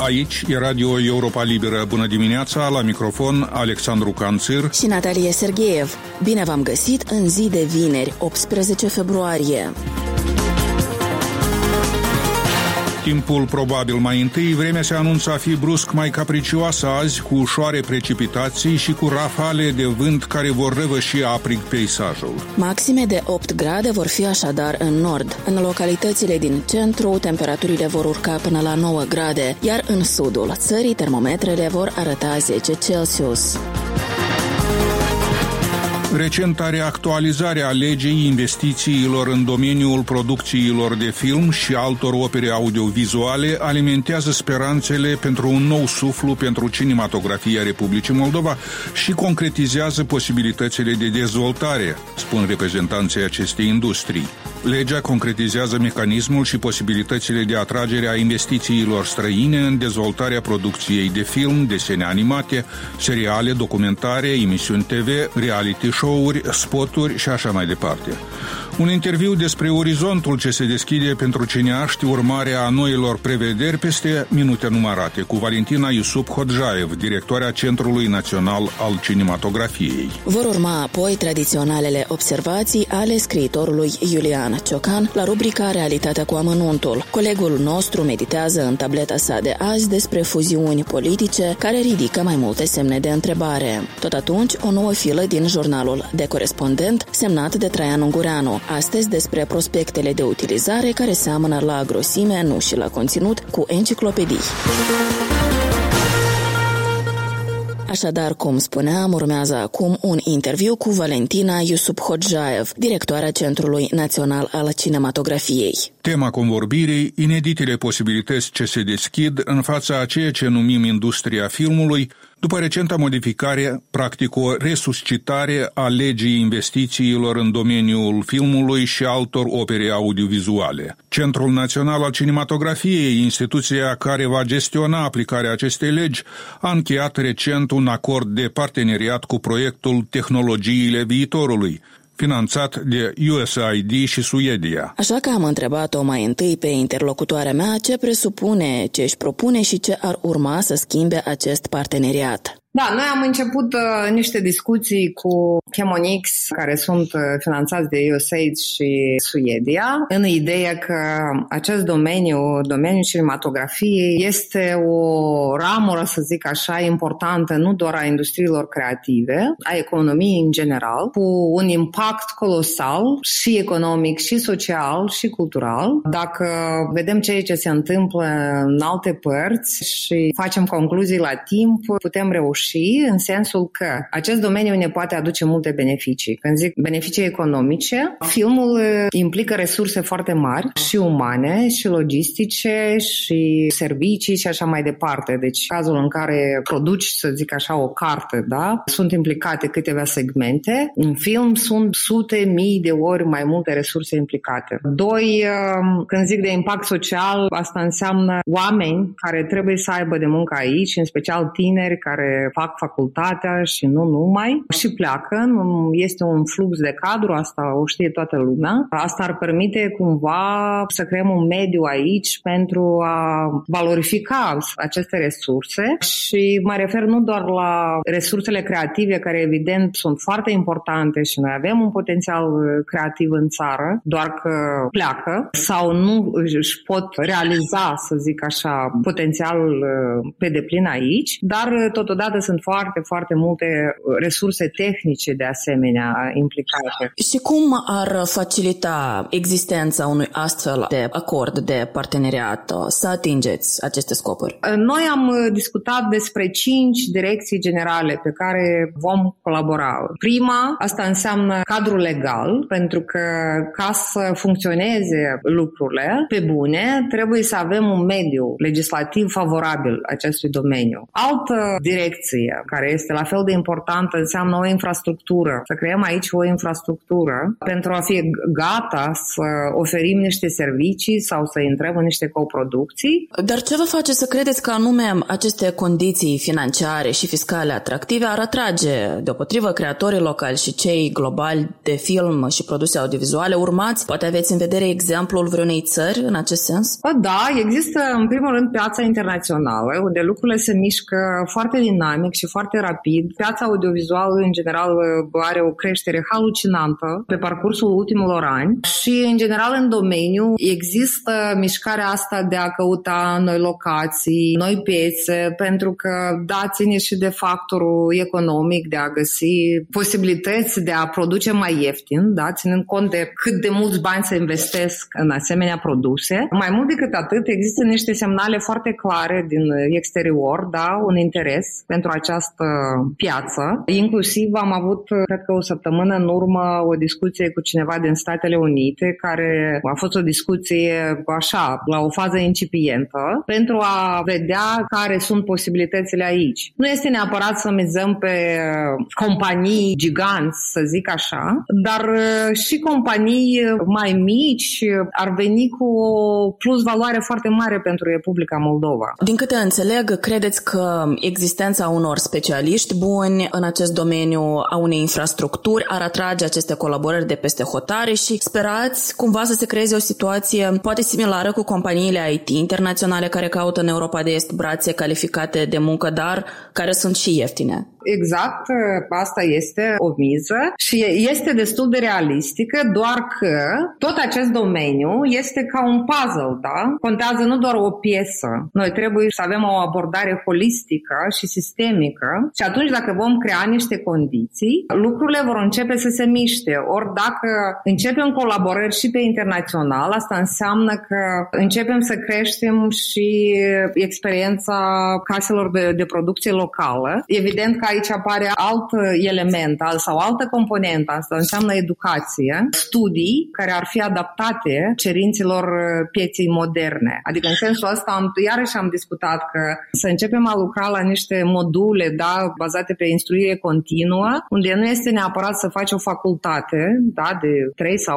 Aici e Radio Europa Liberă. Bună dimineața, la microfon Alexandru Canțir și Natalia Sergeev. Bine v-am găsit în zi de vineri, 18 februarie. Timpul probabil mai întâi, vremea se anunță a fi brusc mai capricioasă azi, cu ușoare precipitații și cu rafale de vânt care vor răvăși aprig peisajul. Maxime de 8 grade vor fi așadar în nord. În localitățile din centru, temperaturile vor urca până la 9 grade, iar în sudul țării termometrele vor arăta 10 Celsius. Recenta reactualizare a legii investițiilor în domeniul producțiilor de film și altor opere audiovizuale alimentează speranțele pentru un nou suflu pentru cinematografia Republicii Moldova și concretizează posibilitățile de dezvoltare, spun reprezentanții acestei industrii. Legea concretizează mecanismul și posibilitățile de atragere a investițiilor străine în dezvoltarea producției de film, desene animate, seriale, documentare, emisiuni TV, reality show-uri, spoturi și așa mai departe. Un interviu despre orizontul ce se deschide pentru cineaști, urmarea noilor prevederi peste minute numărate, cu Valentina Iusup Hodjaev, directoarea Centrului Național al Cinematografiei. Vor urma apoi tradiționalele observații ale scriitorului Iulian Ciocan la rubrica Realitatea cu amănuntul. Colegul nostru meditează în tableta sa de azi despre fuziuni politice care ridică mai multe semne de întrebare. Tot atunci, o nouă filă din jurnalul De Corespondent, semnat de Traian Ungureanu. Astăzi despre prospectele de utilizare care seamănă la grosime, nu și la conținut, cu enciclopedii. Așadar, cum spuneam, urmează acum un interviu cu Valentina Iusup Hodjaev, directoarea Centrului Național al Cinematografiei. Tema convorbirii, ineditele posibilități ce se deschid în fața a ceea ce numim industria filmului, după recenta modificare, practic o resuscitare a legii investițiilor în domeniul filmului și altor opere audiovizuale. Centrul Național al Cinematografiei, instituția care va gestiona aplicarea acestei legi, a încheiat recent un acord de parteneriat cu proiectul Tehnologiile Viitorului, finanțat de USAID și Suedia. Așa că am întrebat-o mai întâi pe interlocutoarea mea ce presupune, ce își propune și ce ar urma să schimbe acest parteneriat. Da, noi am început niște discuții cu Chemonix, care sunt finanțați de USAID și Suedia, în ideea că acest domeniul cinematografiei, este o ramură, să zic așa, importantă nu doar a industriilor creative, a economiei în general, cu un impact colosal și economic, și social, și cultural. Dacă vedem ceea ce se întâmplă în alte părți și facem concluzii la timp, putem reuși în sensul că acest domeniu ne poate aduce multe beneficii. Când zic beneficii economice, filmul implică resurse foarte mari și umane, și logistice, și servicii și așa mai departe. Deci, cazul în care produci, să zic așa, o carte, da? Sunt implicate câteva segmente. În film sunt sute mii de ori mai multe resurse implicate. Doi, când zic de impact social, asta înseamnă oameni care trebuie să aibă de muncă aici, în special tineri care fac facultatea și nu numai, și pleacă. Este un flux de cadru, asta o știe toată lumea. Asta ar permite cumva să creăm un mediu aici pentru a valorifica aceste resurse și mă refer nu doar la resursele creative, care evident sunt foarte importante și noi avem un potențial creativ în țară, doar că pleacă sau nu își pot realiza, să zic așa, potențialul pe deplin aici, dar totodată sunt foarte, foarte multe resurse tehnice de asemenea implicate. Și cum ar facilita existența unui astfel de acord de parteneriat să atingeți aceste scopuri? Noi am discutat despre 5 direcții generale pe care vom colabora. Prima, asta înseamnă cadrul legal, pentru că ca să funcționeze lucrurile pe bune, trebuie să avem un mediu legislativ favorabil acestui domeniu. Altă direcție producție, care este la fel de importantă, înseamnă o infrastructură. Să creăm aici o infrastructură pentru a fi gata să oferim niște servicii sau să intrăm în niște coproducții. Dar ce vă face să credeți că anume aceste condiții financiare și fiscale atractive ar atrage deopotrivă creatorii locali și cei globali de film și produse audiovizuale urmați? Poate aveți în vedere exemplul vreunei țări în acest sens? Da, există în primul rând piața internațională, unde lucrurile se mișcă foarte dinamic și foarte rapid. Piața audiovizuală în general are o creștere halucinantă pe parcursul ultimilor ani și în general în domeniu există mișcarea asta de a căuta noi locații, noi piețe, pentru că ține și de factorul economic de a găsi posibilități de a produce mai ieftin, ținând cont de cât de mulți bani se investesc în asemenea produse. Mai mult decât atât, există niște semnale foarte clare din exterior, un interes pentru această piață. Inclusiv am avut, cred că o săptămână în urmă, o discuție cu cineva din Statele Unite, care a fost o discuție așa, la o fază incipientă, pentru a vedea care sunt posibilitățile aici. Nu este neapărat să mizăm pe companii giganți, să zic așa, dar și companii mai mici ar veni cu o plus valoare foarte mare pentru Republica Moldova. Din câte înțeleg, credeți că existența unor specialiști buni în acest domeniu, a unei infrastructuri, ar atrage aceste colaborări de peste hotare și sperați cumva să se creeze o situație poate similară cu companiile IT internaționale care caută în Europa de Est brațe calificate de muncă, dar care sunt și ieftine? Exact, asta este o miză și este destul de realistică, doar că tot acest domeniu este ca un puzzle, Contează nu doar o piesă. Noi trebuie să avem o abordare holistică și sistemică și atunci dacă vom crea niște condiții, lucrurile vor începe să se miște. Ori dacă începem colaborări și pe internațional, asta înseamnă că începem să creștem și experiența caselor de producție locală. Evident că aici apare alt element sau altă componentă, asta înseamnă educație, studii care ar fi adaptate cerințelor pieței moderne. Adică în sensul ăsta iarăși am discutat că să începem a lucra la niște module bazate pe instruire continuă, unde nu este neapărat să faci o facultate de 3 sau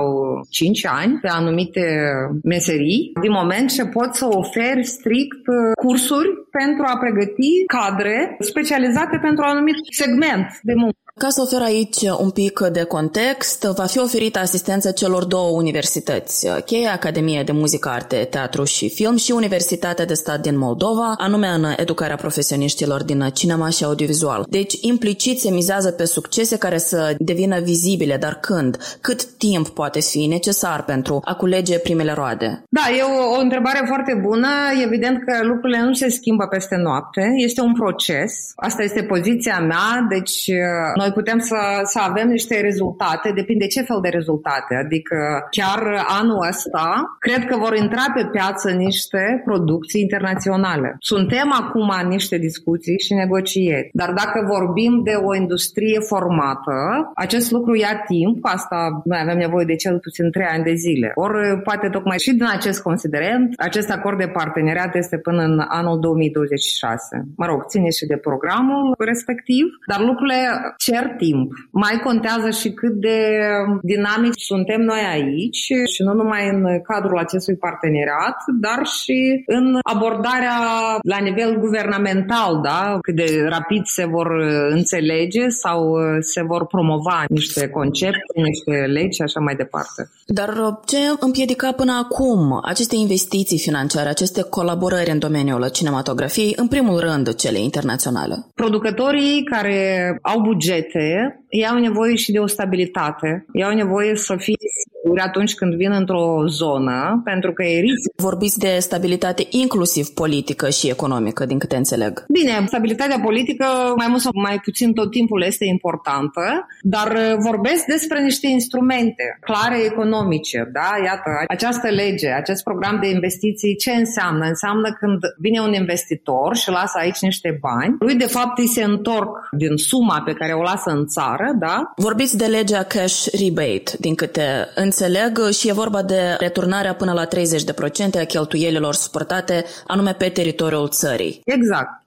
5 ani pe anumite meserii, din moment ce poți să oferi strict cursuri pentru a pregăti cadre specializate pentru un anumit segment de muncă. Ca să ofer aici un pic de context, va fi oferită asistență celor două universități, Cheia Academie de Muzică, Arte, Teatru și Film și Universitatea de Stat din Moldova, anume în educarea profesioniștilor din cinema și audiovizual. Deci, implicit se mizează pe succese care să devină vizibile, dar când? Cât timp poate fi necesar pentru a culege primele roade? Da, e o întrebare foarte bună. Evident că lucrurile nu se schimbă peste noapte. Este un proces. Asta este poziția mea, deci noi putem să avem niște rezultate, depinde ce fel de rezultate. Adică chiar anul ăsta cred că vor intra pe piață niște producții internaționale. Suntem acum în niște discuții și negocieri. Dar dacă vorbim de o industrie formată, acest lucru ia timp, asta noi avem nevoie de cel puțin 3 ani de zile. Ori poate tocmai și din acest considerent, acest acord de parteneriat este până în anul 2026. Mă rog, ține și de programul respectiv, dar lucrurile cer timp. Mai contează și cât de dinamici suntem noi aici și nu numai în cadrul acestui parteneriat, dar și în abordarea la nivel guvernamental, cât de rapid se vor înțelege sau se vor promova niște concepte, niște legi și așa mai departe. Dar ce împiedica până acum aceste investiții financiare, aceste colaborări în domeniul cinematografiei, în primul rând cele internaționale? Producătorii care au bugete, ei au nevoie și de o stabilitate, ei au nevoie să fie siguri atunci când vin într-o zonă, pentru că e risc. Vorbiți de stabilitate inclusiv politică și economică, din câte înțeleg. Bine, stabilitatea politică mai mult sau mai puțin tot timpul este importantă, dar vorbesc despre niște instrumente clare economice, Iată, această lege, acest program de investiții, ce înseamnă? Înseamnă când vine un investitor și lasă aici niște bani, lui de fapt îi se întorc din suma pe care o lasă în țară, Vorbiți de legea cash rebate, din câte înțeleg, și e vorba de returnarea până la 30% a cheltuielilor suportate anume pe teritoriul țării. Exact.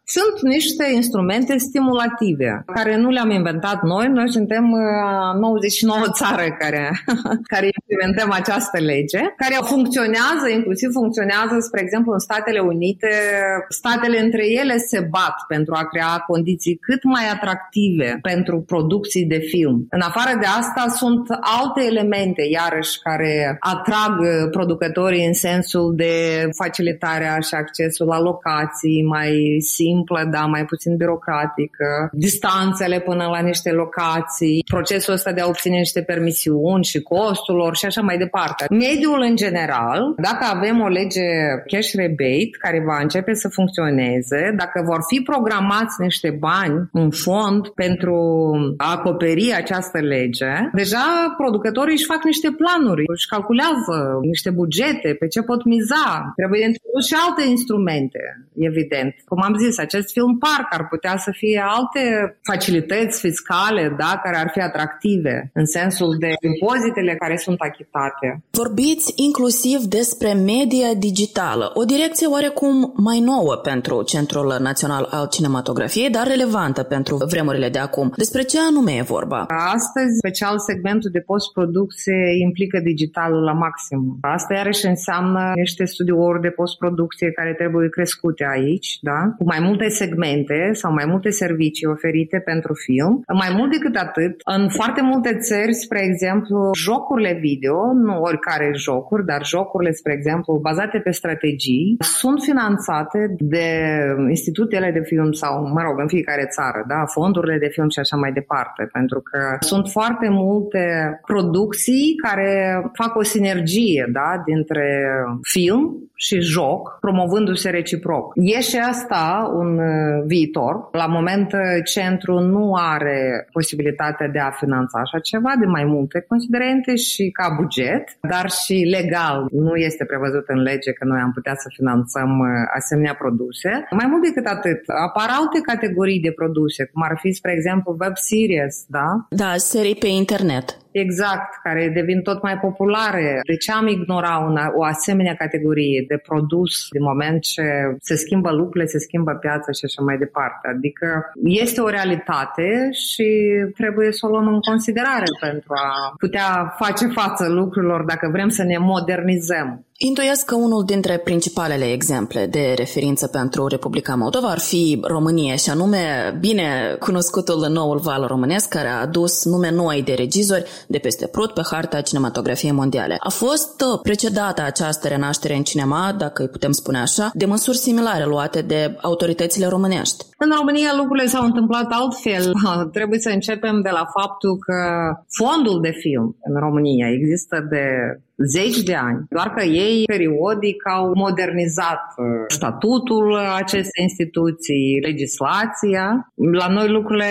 Sunt niște instrumente stimulative, care nu le-am inventat noi suntem 99 țară care implementăm această lege, care funcționează, inclusiv funcționează, spre exemplu, în Statele Unite. Statele între ele se bat pentru a crea condiții cât mai atractive pentru producții de film. În afară de asta sunt alte elemente, iarăși, care atrag producătorii în sensul de facilitarea și accesul la locații mai simplă, dar mai puțin birocratică, distanțele până la niște locații, procesul ăsta de a obține niște permisiuni și costul lor și așa mai departe. Mediul în general, dacă avem o lege cash rebate care va începe să funcționeze, dacă vor fi programați niște bani în fond pentru a acoperi această lege, deja producătorii își fac niște planuri, își calculează niște bugete, pe ce pot miza. Trebuie introdus și alte instrumente, evident. Cum am zis, acest film park ar putea să fie alte facilități fiscale, da, care ar fi atractive, în sensul de impozitele care sunt achitate. Vorbiți inclusiv despre media digitală, o direcție oarecum mai nouă pentru Centrul Național al Cinematografiei, dar relevantă pentru vremurile de acum. Despre ce anume e vorba? Astăzi, special segmentul de postproducție implică digitalul la maxim. Asta iarăși înseamnă niște studiouri de postproducție care trebuie crescute aici, da? Cu mai multe segmente sau mai multe servicii oferite pentru film. Mai mult decât atât, în foarte multe țări, spre exemplu, jocurile video, nu oricare jocuri, dar jocurile, spre exemplu, bazate pe strategii, sunt finanțate de institutele de film sau, în fiecare țară, da? Fondurile de film și așa mai departe, pentru că sunt foarte multe producții care fac o sinergie, da? Dintre film și joc, promovându-se reciproc. E și asta un viitor. La moment, centrul nu are posibilitatea de a finanța așa ceva de mai multe considerente și ca buget, dar și legal nu este prevăzut în lege că noi am putea să finanțăm asemenea produse. Mai mult decât atât, apar alte categorii de produse, cum ar fi, spre exemplu, web series, da? Da, serii pe internet. Exact, care devin tot mai populare. De ce am ignorat o asemenea categorie de produs din moment ce se schimbă lucrurile, se schimbă piața și așa mai departe? Adică este o realitate și trebuie să o luăm în considerare pentru a putea face față lucrurilor dacă vrem să ne modernizăm. Intuiesc că unul dintre principalele exemple de referință pentru Republica Moldova ar fi România, și anume bine cunoscutul Noul Val românesc, care a adus nume noi de regizori de peste prut pe harta cinematografiei mondiale. A fost precedată această renaștere în cinema, dacă îi putem spune așa, de măsuri similare luate de autoritățile românești. În România lucrurile s-au întâmplat altfel. Trebuie să începem de la faptul că fondul de film în România există de zeci de ani, doar că ei periodic au modernizat statutul acestei instituții, legislația. La noi lucrurile,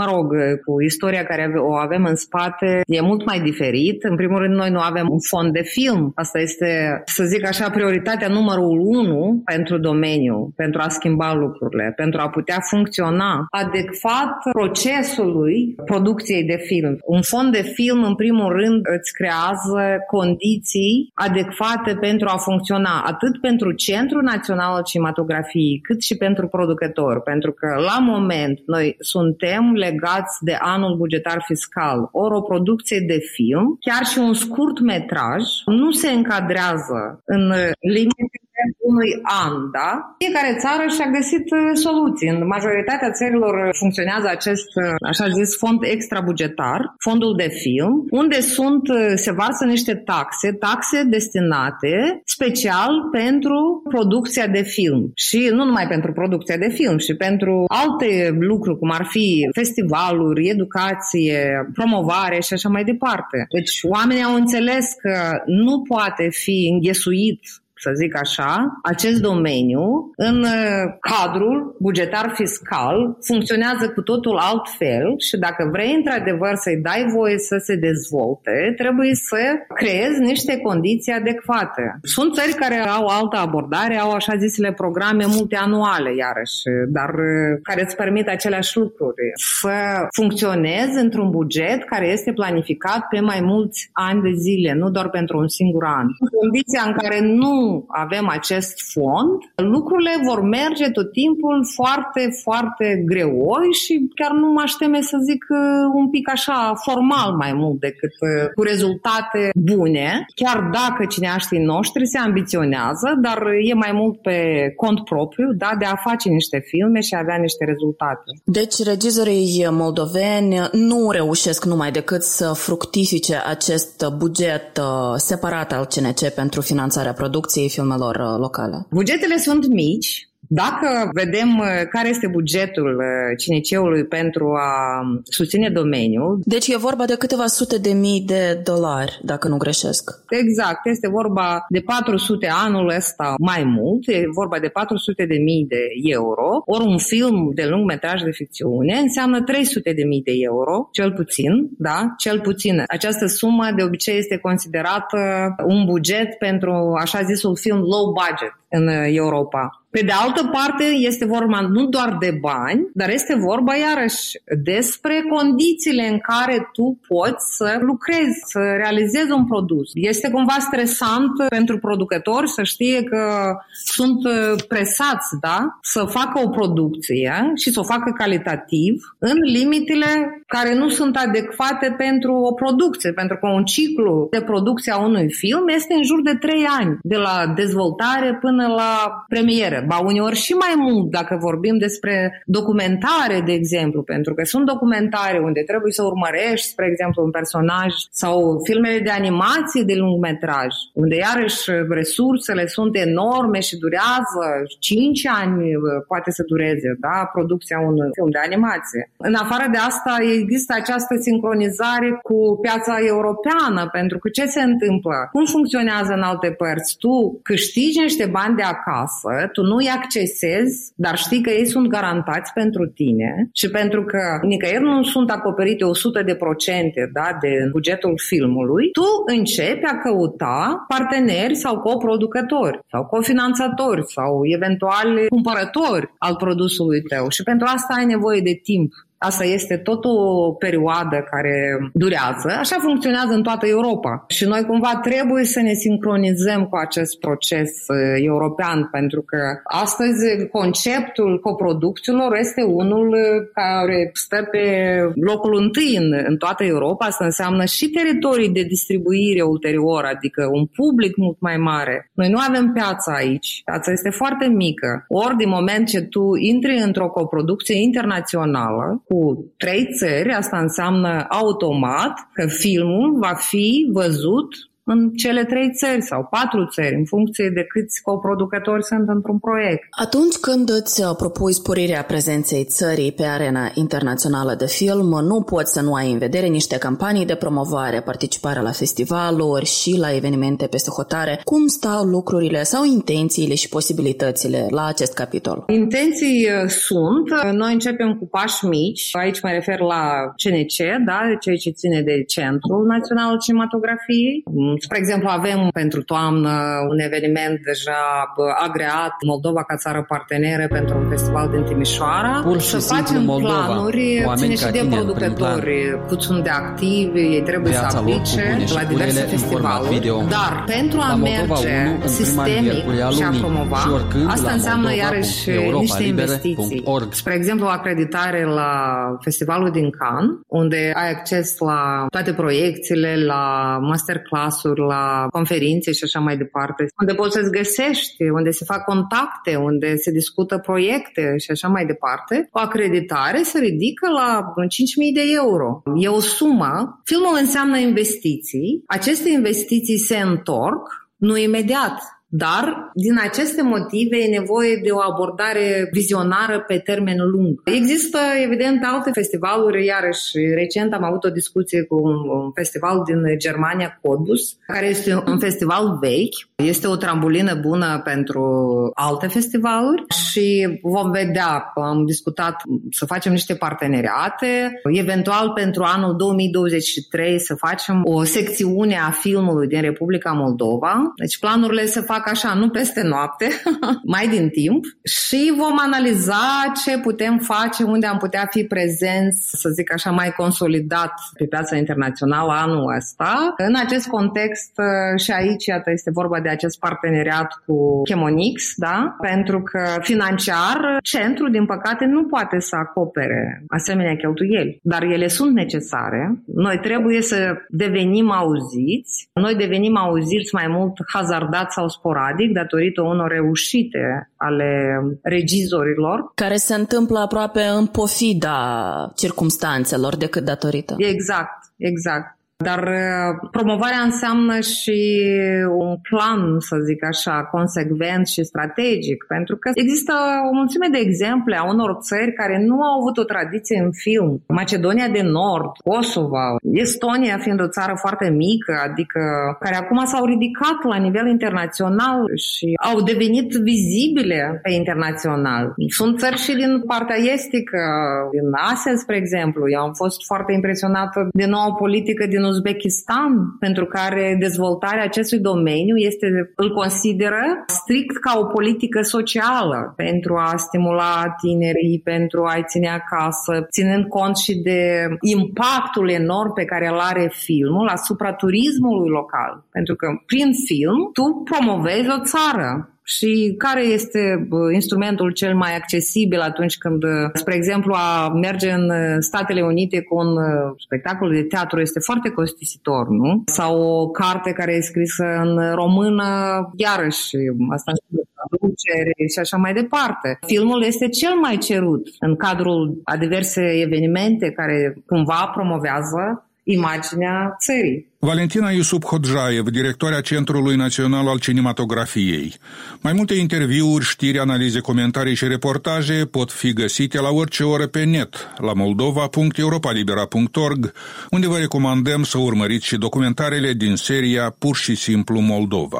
cu istoria care o avem în spate, e mult mai diferit. În primul rând, noi nu avem un fond de film. Asta este, să zic așa, prioritatea numărul 1 pentru domeniu, pentru a schimba lucrurile, pentru a putea funcționa adecvat procesului producției de film. Un fond de film, în primul rând, îți creează condiții adecvate pentru a funcționa atât pentru Centrul Național al Cinematografiei, cât și pentru producători, pentru că la moment noi suntem legați de anul bugetar fiscal. Ori o producție de film, chiar și un scurt metraj, nu se încadrează în limite unui an, da? Fiecare țară și-a găsit soluții. În majoritatea țărilor funcționează acest, așa zis, fond extrabugetar, fondul de film, unde se varsă niște taxe destinate special pentru producția de film. Și nu numai pentru producția de film, și pentru alte lucruri, cum ar fi festivaluri, educație, promovare și așa mai departe. Deci oamenii au înțeles că nu poate fi înghesuit, să zic așa, acest domeniu în cadrul bugetar fiscal funcționează cu totul altfel și dacă vrei într-adevăr să-i dai voie să se dezvolte, trebuie să creezi niște condiții adecvate. Sunt țări care au altă abordare, au așa zisele programe multianuale iarăși, dar care îți permit aceleași lucruri. Să funcționezi într-un buget care este planificat pe mai mulți ani de zile, nu doar pentru un singur an. Condiția în care nu nu avem acest fond, lucrurile vor merge tot timpul foarte, foarte greoi și chiar nu mă aș teme să zic un pic așa formal mai mult decât cu rezultate bune, chiar dacă cineaștii noștri se ambiționează, dar e mai mult pe cont propriu, da, de a face niște filme și a avea niște rezultate. Deci regizorii moldoveni nu reușesc numai decât să fructifice acest buget separat al CNC pentru finanțarea producției filmelor locale. Bugetele sunt mici. Dacă vedem care este bugetul CNC-ului pentru a susține domeniul... Deci e vorba de câteva sute de mii de dolari, dacă nu greșesc. Exact, este vorba de 400 anul ăsta mai mult, e vorba de 400 de mii de euro, ori un film de lungmetraj de ficțiune înseamnă 300 de mii de euro, cel puțin, da, cel puțin. Această sumă de obicei este considerată un buget pentru așa zisul film low budget în Europa. Pe de altă parte, este vorba nu doar de bani, dar este vorba iarăși despre condițiile în care tu poți să lucrezi, să realizezi un produs. Este cumva stresant pentru producători să știe că sunt presați, da, să facă o producție și să o facă calitativ în limitele care nu sunt adecvate pentru o producție, pentru că un ciclu de producție a unui film este în jur de 3 ani, de la dezvoltare până la premieră. Ba uneori și mai mult dacă vorbim despre documentare, de exemplu, pentru că sunt documentare unde trebuie să urmărești, spre exemplu, un personaj, sau filmele de animație de lungmetraj, unde iarăși resursele sunt enorme și durează 5 ani, poate să dureze, da, producția unui film de animație. În afară de asta există această sincronizare cu piața europeană, pentru că ce se întâmplă? Cum funcționează în alte părți? Tu câștigi niște bani de acasă, tu nu îi accesezi, dar știi că ei sunt garantați pentru tine și pentru că nicăieri nu sunt acoperite 100%, da, de bugetul filmului, tu începi a căuta parteneri sau coproducători sau cofinanțatori sau eventuali cumpărători al produsului tău și pentru asta ai nevoie de timp. Asta este tot o perioadă care durează. Așa funcționează în toată Europa. Și noi cumva trebuie să ne sincronizăm cu acest proces european, pentru că astăzi conceptul coproducțiilor este unul care stă pe locul întâi în toată Europa. Asta înseamnă și teritorii de distribuire ulterior, adică un public mult mai mare. Noi nu avem piața aici. Piața este foarte mică. Ori din moment ce tu intri într-o coproducție internațională cu 3 țări, asta înseamnă automat că filmul va fi văzut în cele 3 țări sau 4 țări, în funcție de câți coproducători sunt într-un proiect. Atunci când îți propui sporirea prezenței țării pe arena internațională de film, nu poți să nu ai în vedere niște campanii de promovare, participarea la festivaluri și la evenimente peste hotare. Cum stau lucrurile sau intențiile și posibilitățile la acest capitol? Intenții sunt. Noi începem cu pași mici. Aici mă refer la CNC, da, ceea ce ține de Centrul Național al Cinematografiei. Spre exemplu, avem pentru toamnă un eveniment deja agreat, Moldova ca țară parteneră pentru un festival din Timișoara. Să facem planuri, ține și de producători, cât sunt de activi, ei trebuie să aplice la diverse festivaluri. Dar pentru a merge sistemic și a promova, asta înseamnă iarăși niște investiții. Spre exemplu, acreditare la festivalul din Cannes, unde ai acces la toate proiecțiile, la masterclass, la conferințe și așa mai departe, unde poți să-ți găsești, unde se fac contacte, unde se discută proiecte și așa mai departe. O acreditare se ridică la 5.000 de euro. E o sumă. Filmul înseamnă investiții. Aceste investiții se întorc, nu imediat. Dar, din aceste motive, e nevoie de o abordare vizionară pe termen lung. Există, evident, alte festivaluri, iarăși, recent am avut o discuție cu un festival din Germania, Cottbus, care este un festival vechi, este o trambulină bună pentru alte festivaluri și vom vedea, am discutat să facem niște parteneriate, eventual pentru anul 2023 să facem o secțiune a filmului din Republica Moldova. Deci planurile se fac fac așa, nu peste noapte, mai din timp, și vom analiza ce putem face, unde am putea fi prezenți, să zic așa, mai consolidat pe piața internațională anul ăsta. În acest context, și aici, iată, este vorba de acest parteneriat cu Chemonix, da? Pentru că financiar, centrul, din păcate, nu poate să acopere asemenea cheltuieli, dar ele sunt necesare. Noi trebuie să devenim auziți. Noi devenim auziți mai mult hazardat sau sporadic datorită unor reușite ale regizorilor. Care se întâmplă aproape în pofida circumstanțelor decât datorită. Exact. Dar promovarea înseamnă și un plan, să zic așa, consecvent și strategic, pentru că există o mulțime de exemple a unor țări care nu au avut o tradiție în film. Macedonia de Nord, Kosovo, Estonia fiind o țară foarte mică, adică care acum s-au ridicat la nivel internațional și au devenit vizibile pe internațional. Sunt țări și din partea estică, din Asia, spre exemplu. Eu am fost foarte impresionată de noua politică din Uzbekistan, pentru care dezvoltarea acestui domeniu îl consideră strict ca o politică socială pentru a stimula tinerii, pentru a-i ține acasă, ținând cont și de impactul enorm pe care îl are filmul asupra turismului local. Pentru că prin film tu promovezi o țară. Și care este instrumentul cel mai accesibil atunci când, spre exemplu, a merge în Statele Unite cu un spectacol de teatru este foarte costisitor, nu? Sau o carte care e scrisă în română, iarăși, asta și traducere și așa mai departe. Filmul este cel mai cerut în cadrul a diverse evenimente care cumva promovează imaginea țării. Valentina Iusup-Hodjaev, directoarea Centrului Național al Cinematografiei. Mai multe interviuri, știri, analize, comentarii și reportaje pot fi găsite la orice oră pe net, la moldova.europalibera.org, unde vă recomandăm să urmăriți și documentarele din seria Pur și simplu Moldova.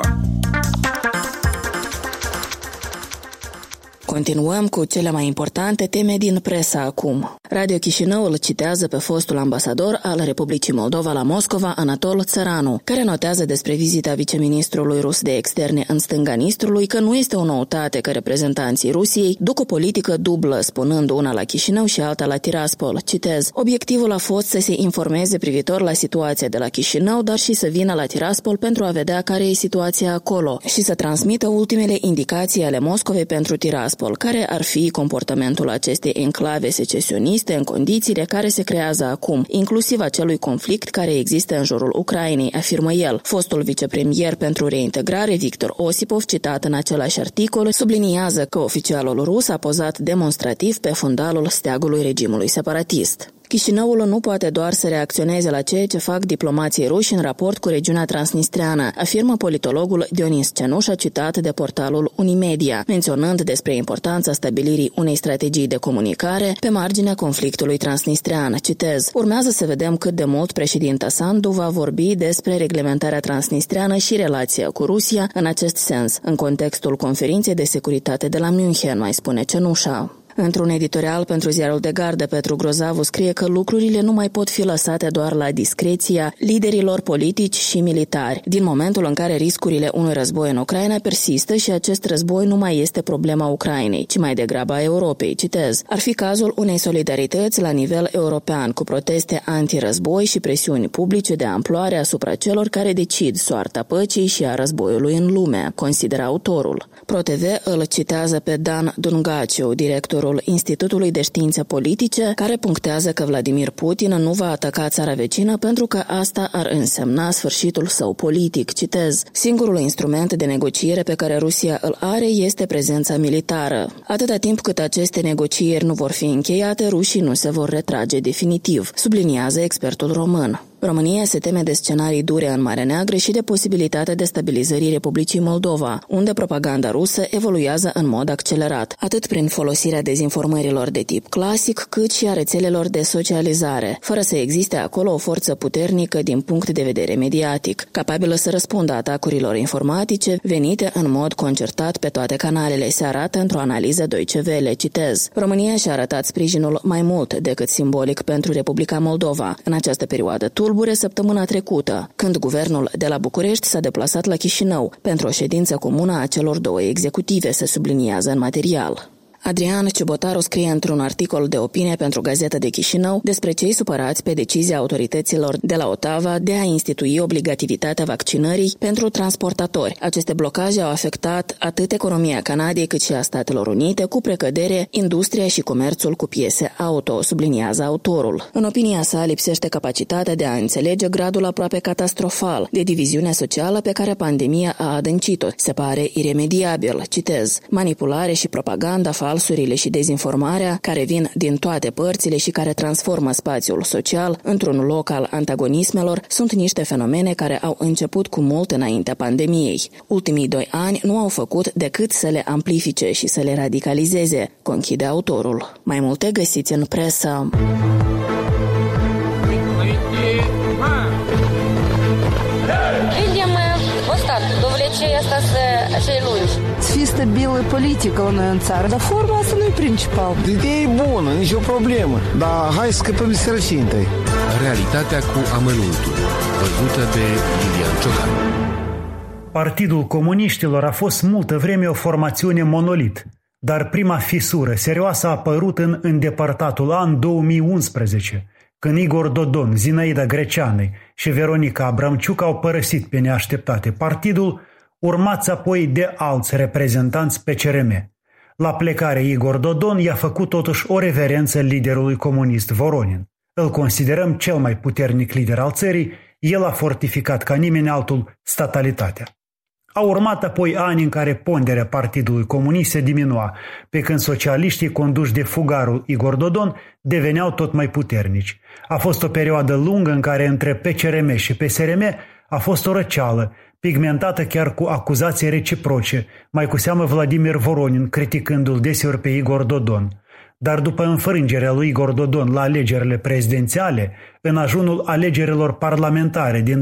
Continuăm cu cele mai importante teme din presă acum. Radio Chișinău îl citează pe fostul ambasador al Republicii Moldova la Moscova, Anatol Țăranu, care notează despre vizita viceministrului rus de externe în stânga Nistrului că nu este o noutate că reprezentanții Rusiei duc o politică dublă, spunând una la Chișinău și alta la Tiraspol. Citez: obiectivul a fost să se informeze privitor la situația de la Chișinău, dar și să vină la Tiraspol pentru a vedea care e situația acolo și să transmită ultimele indicații ale Moscovei pentru Tiraspol. Care ar fi comportamentul acestei enclave secesioniste în condițiile care se creează acum, inclusiv acelui conflict care există în jurul Ucrainei, afirmă el. Fostul vicepremier pentru reintegrare, Victor Osipov, citat în același articol, subliniază că oficialul rus a pozat demonstrativ pe fundalul steagului regimului separatist. Chișinăul nu poate doar să reacționeze la ceea ce fac diplomații ruși în raport cu regiunea transnistreană, afirmă politologul Dionis Cenușa, citat de portalul Unimedia, menționând despre importanța stabilirii unei strategii de comunicare pe marginea conflictului transnistrean. Citez: urmează să vedem cât de mult președinta Sandu va vorbi despre reglementarea transnistreană și relația cu Rusia în acest sens, în contextul conferinței de securitate de la München, mai spune Cenușa. Într-un editorial pentru ziarul de gardă, Petru Grozavu scrie că lucrurile nu mai pot fi lăsate doar la discreția liderilor politici și militari, din momentul în care riscurile unui război în Ucraina persistă și acest război nu mai este problema Ucrainei, ci mai degrabă a Europei. Citez: ar fi cazul unei solidarități la nivel european, cu proteste antirăzboi și presiuni publice de amploare asupra celor care decid soarta păcii și a războiului în lume, consideră autorul. ProTV îl citează pe Dan Dungaciu, directorul Institutului de Științe Politice, care punctează că Vladimir Putin nu va ataca țara vecină pentru că asta ar însemna sfârșitul său politic. Citez: singurul instrument de negociere pe care Rusia îl are este prezența militară. Atâta timp cât aceste negocieri nu vor fi încheiate, rușii nu se vor retrage definitiv, subliniază expertul român. România se teme de scenarii dure în Marea Neagră și de posibilitatea destabilizării Republicii Moldova, unde propaganda rusă evoluează în mod accelerat, atât prin folosirea dezinformărilor de tip clasic, cât și a rețelelor de socializare, fără să existe acolo o forță puternică din punct de vedere mediatic, capabilă să răspundă atacurilor informatice venite în mod concertat pe toate canalele, se arată într-o analiză Deutsche Welle. Citez: România și-a arătat sprijinul mai mult decât simbolic pentru Republica Moldova. În această perioadă tulbure săptămâna trecută, când guvernul de la București s-a deplasat la Chișinău pentru o ședință comună a celor două executive, se subliniază în material. Adrian Ciubotaru scrie într-un articol de opinie pentru Gazeta de Chișinău despre cei supărați pe decizia autorităților de la Ottawa de a institui obligativitatea vaccinării pentru transportatori. Aceste blocaje au afectat atât economia Canadei cât și a Statelor Unite, cu precădere industria și comerțul cu piese auto, subliniază autorul. În opinia sa, lipsește capacitatea de a înțelege gradul aproape catastrofal de diviziune socială pe care pandemia a adâncit-o. Se pare iremediabil, citez, manipulare și propaganda falsurile și dezinformarea care vin din toate părțile și care transformă spațiul social într-un loc al antagonismelor sunt niște fenomene care au început cu mult înaintea pandemiei. Ultimii 2 ani nu au făcut decât să le amplifice și să le radicalizeze, conchide autorul. Mai multe găsiți în presă. Asta cei lungi. Să fie stabilă politică la noi în țară, dar forma asta nu e principal. Ideea e bună, nicio problemă, dar hai să scăpăm de sărăcie întâi. Realitatea cu amănuntul, văzută de Iulian Ciocan. Partidul Comuniștilor a fost multă vreme o formațiune monolit, dar prima fisură serioasă a apărut în îndepărtatul an 2011, când Igor Dodon, Zinaida Greceanu și Veronica Abramciuc au părăsit pe neașteptate partidul, urmați apoi de alți reprezentanți PCRM. La plecare, Igor Dodon i-a făcut totuși o reverență liderului comunist Voronin. Îl considerăm cel mai puternic lider al țării, el a fortificat ca nimeni altul statalitatea. Au urmat apoi ani în care ponderea Partidului Comunist se diminua, pe când socialiștii conduși de fugarul Igor Dodon deveneau tot mai puternici. A fost o perioadă lungă în care între PCRM și PSRM a fost o răceală, pigmentată chiar cu acuzații reciproce, mai cu seamă Vladimir Voronin criticându-l deseori pe Igor Dodon. Dar după înfrângerea lui Igor Dodon la alegerile prezidențiale, în ajunul alegerilor parlamentare din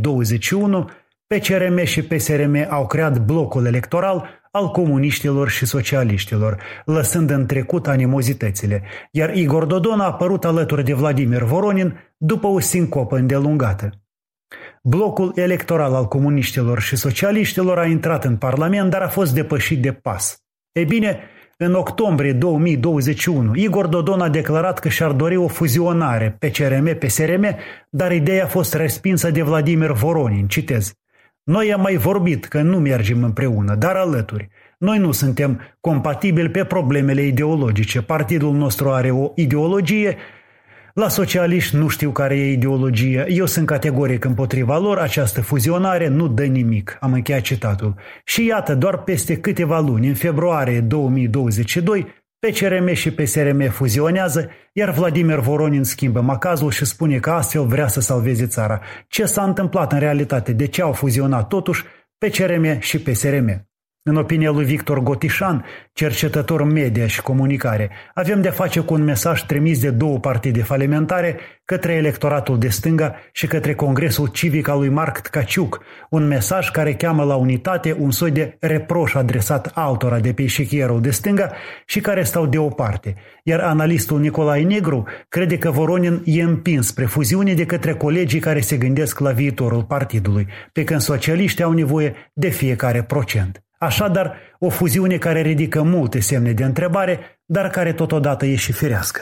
2021, PCRM și PSRM au creat blocul electoral al comuniștilor și socialiștilor, lăsând în trecut animozitățile, iar Igor Dodon a apărut alături de Vladimir Voronin după o sincopă îndelungată. Blocul electoral al comuniștilor și socialiștilor a intrat în Parlament, dar a fost depășit de PAS. Ei bine, în octombrie 2021, Igor Dodon a declarat că și-ar dori o fuzionare PCRM-PSRM, dar ideea a fost respinsă de Vladimir Voronin, citez. Noi am mai vorbit că nu mergem împreună, dar alături. Noi nu suntem compatibili pe problemele ideologice. Partidul nostru are o ideologie. La socialiști nu știu care e ideologia. Eu sunt categoric împotriva lor. Această fuzionare nu dă nimic. Am încheiat citatul. Și iată, doar peste câteva luni, în februarie 2022, PCRM și PSRM fuzionează, iar Vladimir Voronin schimbă macazul și spune că astfel vrea să salveze țara. Ce s-a întâmplat în realitate? De ce au fuzionat totuși PCRM și PSRM? În opinia lui Victor Gotișan, cercetător media și comunicare, avem de face cu un mesaj trimis de două partide falimentare către electoratul de stânga și către Congresul Civic al lui Marc Tkaciuc, un mesaj care cheamă la unitate, un soi de reproș adresat altora de pe eșichierul de stânga și care stau deoparte. Iar analistul Nicolae Negru crede că Voronin e împins spre fuziune de către colegii care se gândesc la viitorul partidului, pe când socialiștii au nevoie de fiecare procent. Așadar, o fuziune care ridică multe semne de întrebare, dar care totodată e și firească.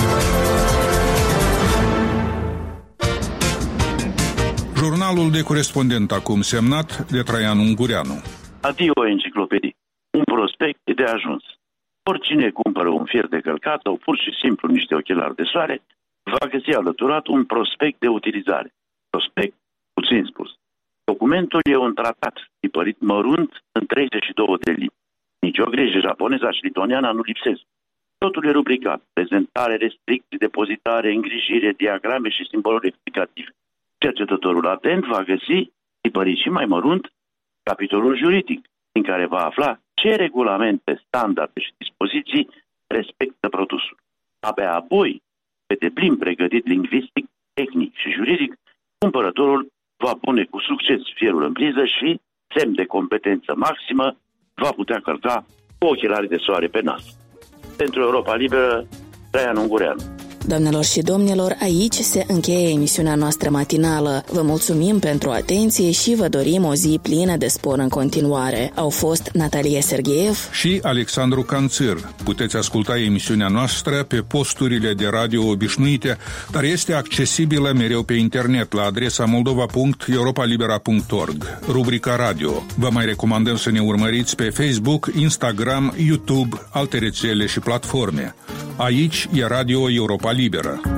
Jurnalul de corespondent acum semnat de Traian Ungureanu. Adio enciclopedii. Un prospect de ajuns. Oricine cumpără un fier de călcat sau pur și simplu niște ochelari de soare, va găsi alăturat un prospect de utilizare. Prospect, puțin spus. Documentul e un tratat tipărit mărunt în 32 de limbi. Nici o grijă, japoneza și lituaniana nu lipsesc. Totul e rubricat. Prezentare, restricții, depozitare, îngrijire, diagrame și simboluri explicative. Cercetătorul atent va găsi, tipărit și mai mărunt, capitolul juridic, în care va afla ce regulamente, standarde și dispoziții respectă produsul. Abia apoi, pe deplin pregătit lingvistic, tehnic și juridic, cumpărătorul va pune cu succes fierul în priză și, semn de competență maximă, va putea călca cu ochelari de soare pe nas. Pentru Europa Liberă, Traian Ungureanu. Doamnelor și domnilor, aici se încheie emisiunea noastră matinală. Vă mulțumim pentru atenție și vă dorim o zi plină de spor în continuare. Au fost Natalia Sergeev și Alexandru Canțir. Puteți asculta emisiunea noastră pe posturile de radio obișnuite, dar este accesibilă mereu pe internet la adresa moldova.europalibera.org, rubrica radio. Vă mai recomandăm să ne urmăriți pe Facebook, Instagram, YouTube, alte rețele și platforme. Aici e Radio Europa Liberă.